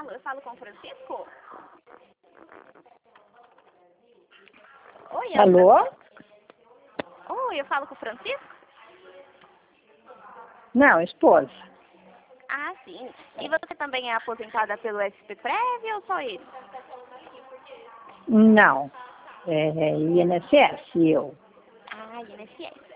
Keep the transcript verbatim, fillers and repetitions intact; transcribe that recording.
Alô, eu falo com o Francisco? Oi, eu... Alô? Oi, eu falo com o Francisco? Não, esposa. Ah, sim. E você também é aposentada pelo S P Prev ou só ele? Não. É I N S S, eu. Ah, I N S S.